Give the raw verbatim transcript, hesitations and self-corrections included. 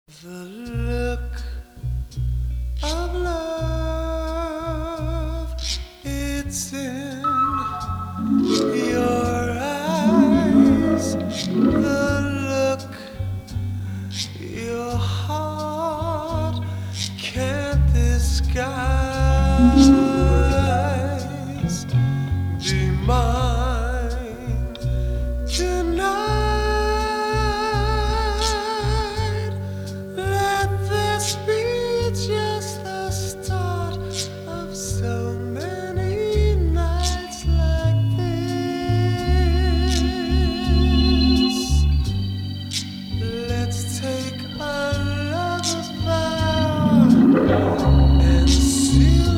The look of love, it's in your eyes. The look your heart can't disguise. Be mine tonight. Let this be just the start of so many nights like this. Let's take a lover's vow and seal